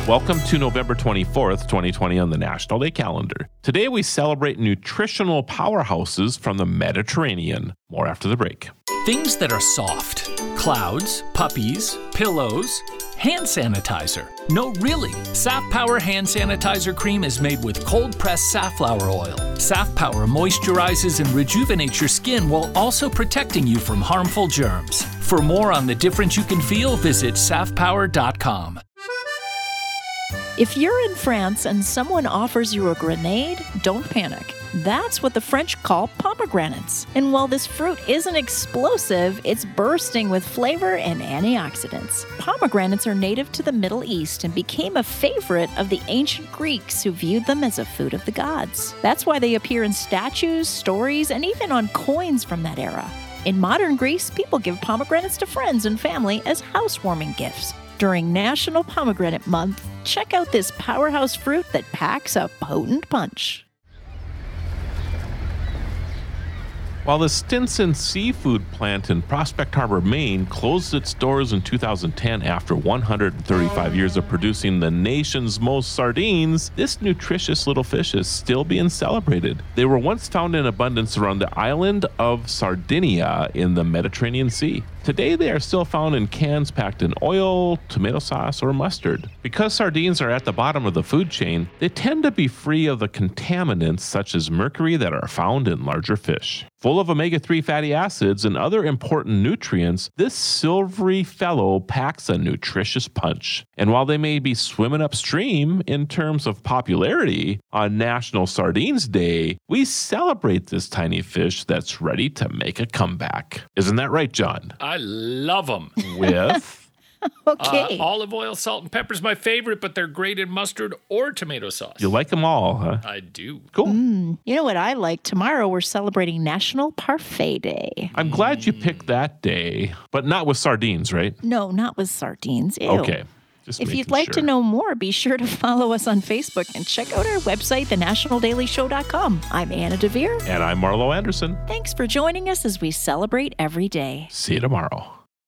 Welcome to November 24th, 2020 on the National Day calendar. Today we celebrate nutritional powerhouses from the Mediterranean. More after the break. Things that are soft. Clouds, puppies, pillows, hand sanitizer. No, really. Saff Power hand sanitizer cream is made with cold-pressed safflower oil. Saff Power moisturizes and rejuvenates your skin while also protecting you from harmful germs. For more on the difference you can feel, visit saffpower.com. If you're in France and someone offers you a grenade, don't panic. That's what the French call pomegranates. And while this fruit isn't explosive, it's bursting with flavor and antioxidants. Pomegranates are native to the Middle East and became a favorite of the ancient Greeks who viewed them as a food of the gods. That's why they appear in statues, stories, and even on coins from that era. In modern Greece, people give pomegranates to friends and family as housewarming gifts. During National Pomegranate Month, check out this powerhouse fruit that packs a potent punch. While the Stinson seafood plant in Prospect Harbor, Maine, closed its doors in 2010 after 135 years of producing the nation's most sardines, this nutritious little fish is still being celebrated. They were once found in abundance around the island of Sardinia in the Mediterranean Sea. Today, they are still found in cans packed in oil, tomato sauce, or mustard. Because sardines are at the bottom of the food chain, they tend to be free of the contaminants such as mercury that are found in larger fish. Full of omega-3 fatty acids and other important nutrients, this silvery fellow packs a nutritious punch. And while they may be swimming upstream in terms of popularity, on National Sardines Day, we celebrate this tiny fish that's ready to make a comeback. Isn't that right, John? I love them. With? Okay. Olive oil, salt, and pepper is my favorite, but they're great in mustard or tomato sauce. You like them all, huh? I do. Cool. You know what I like? Tomorrow we're celebrating National Parfait Day. I'm glad you picked that day, but not with sardines, right? No, not with sardines. Ew. Okay. Just If making you'd like sure. to know more, be sure to follow us on Facebook and check out our website, thenationaldailyshow.com. I'm Anna DeVere. And I'm Marlo Anderson. Thanks for joining us as we celebrate every day. See you tomorrow.